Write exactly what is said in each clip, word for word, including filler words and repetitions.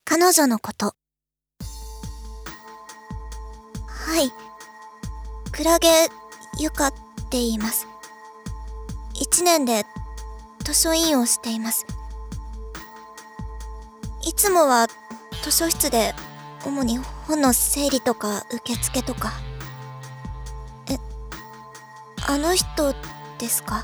彼女のこと。はい。クラゲゆかって言います。一年で図書委員をしています。いつもは図書室で主に本の整理とか受付とか。え、あの人ですか？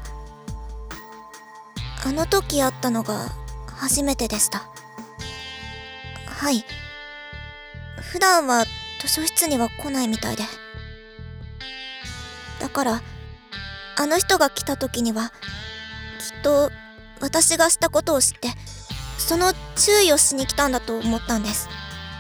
あの時会ったのが初めてでした。はい。普段は図書室には来ないみたいで。だから、あの人が来た時には、きっと私がしたことを知って、その注意をしに来たんだと思ったんです。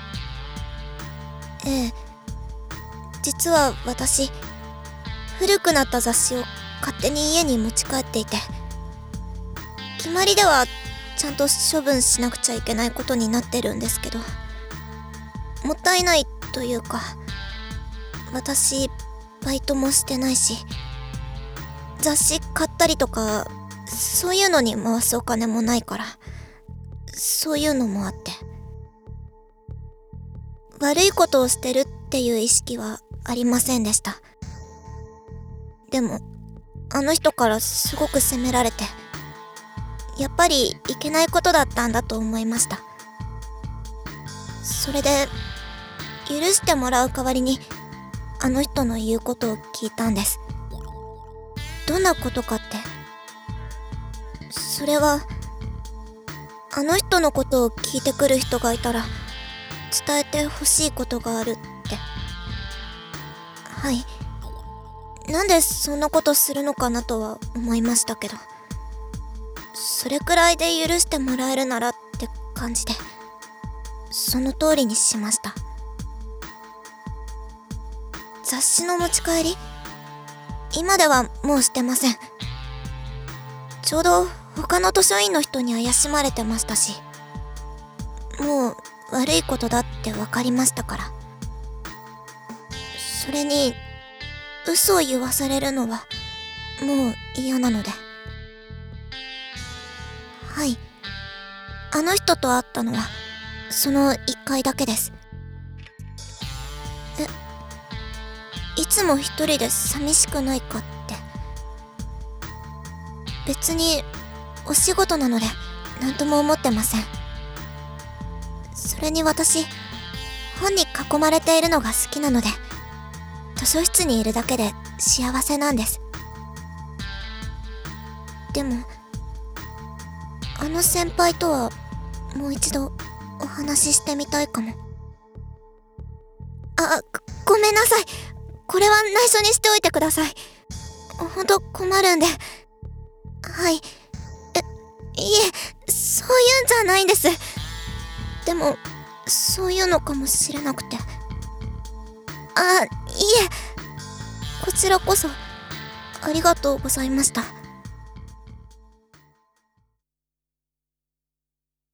ええ。実は私、古くなった雑誌を勝手に家に持ち帰っていて、決まりではちゃんと処分しなくちゃいけないことになってるんですけど、もったいないというか、私バイトもしてないし、雑誌買ったりとかそういうのに回すお金もないから、そういうのもあって、悪いことをしてるっていう意識はありませんでした。でもあの人からすごく責められて、やっぱりいけないことだったんだと思いました。それで許してもらう代わりにあの人の言うことを聞いたんです。どんなことかって、それはあの人のことを聞いてくる人がいたら伝えてほしいことがあるって。はい。なんでそんなことするのかなとは思いましたけど、それくらいで許してもらえるならって感じで、その通りにしました。雑誌の持ち帰り、今ではもうしてません。ちょうど他の図書委員の人に怪しまれてましたし、もう悪いことだって分かりましたから。それに嘘を言わされるのはもう嫌なので。はい。あの人と会ったのはその一回だけです。え、いつも一人で寂しくないかって。別にお仕事なので何とも思ってません。それに私、本に囲まれているのが好きなので、図書室にいるだけで幸せなんです。でもあの先輩とはもう一度お話ししてみたいかも。あ、ご、ごめんなさい。これは内緒にしておいてください。ほんと困るんで。はい。え、いえ、そういうんじゃないんです。でもそういうのかもしれなくて。あ、いえ、こちらこそありがとうございました。